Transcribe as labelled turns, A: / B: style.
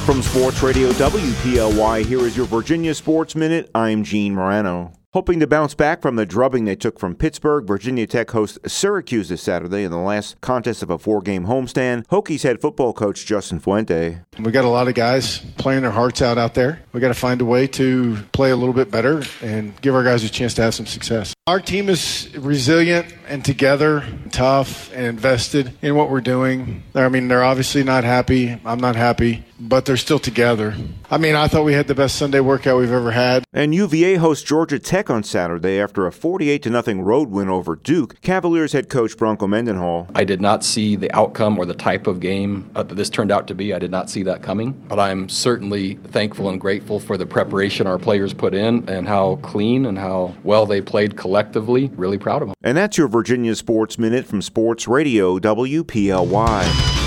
A: From Sports Radio WPLY, here is your Virginia Sports Minute. I'm Gene Morano. Hoping to bounce back from the drubbing they took from Pittsburgh, Virginia Tech hosts Syracuse this Saturday in the last contest of a 4-game homestand. Hokies head football coach Justin Fuente.
B: We got a lot of guys playing their hearts out there. We got to find a way to play a little bit better and give our guys a chance to have some success. Our team is resilient and together, tough, and invested in what we're doing. They're obviously not happy. I'm not happy, but they're still together. I thought we had the best Sunday workout we've ever had.
A: And UVA hosts Georgia Tech on Saturday after a 48-0 road win over Duke. Cavaliers head coach Bronco Mendenhall.
C: I did not see the outcome or the type of game that this turned out to be. I did not see that coming, but I'm certainly thankful and grateful for the preparation our players put in and how clean and how well they played collectively. Really proud of them.
A: And that's your Virginia Sports Minute from Sports Radio WPLY.